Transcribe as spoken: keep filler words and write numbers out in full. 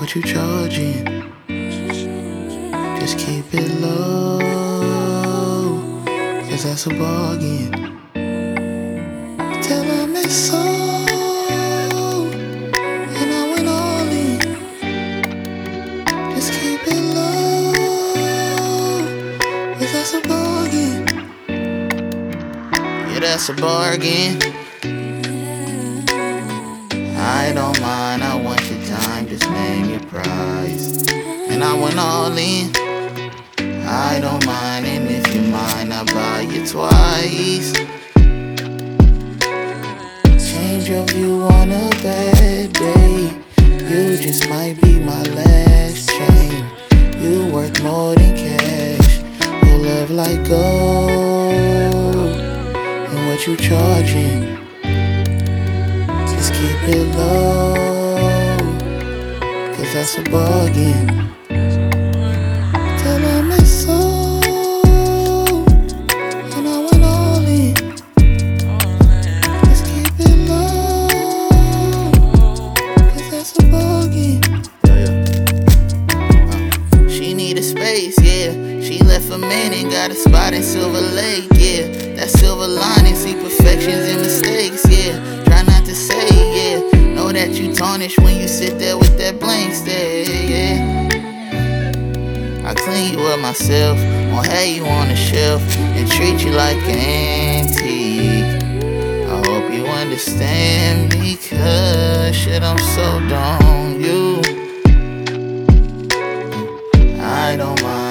What you charging? Just keep it low, cause that's a bargain. Tell him it's so, and I went all in. Just keep it low, cause that's a bargain. Yeah, that's a bargain. I don't mind, I want your time, just name your price. And I went all in. I don't mind, and if you mind, I'll buy you twice. Change your view on a bad day. You just might be my last chain. You worth more than cash. Your love like gold. And what you charging? Just keep it low, cause that's a bargain. Tell him it's so, and I went all in. Just keep it low, cause that's a bargain. Yeah, yeah. Uh, she need a space, yeah. She left a man and got a spot in Silver Lake, yeah. That silver lining, see perfections and mistakes, yeah. Try not to say, yeah. Know that you tarnish when you sit there with that blank stare, yeah. I clean you up myself, won't have you on the shelf, and treat you like an antique. I hope you understand me, cause shit, I'm so done on you. I don't mind.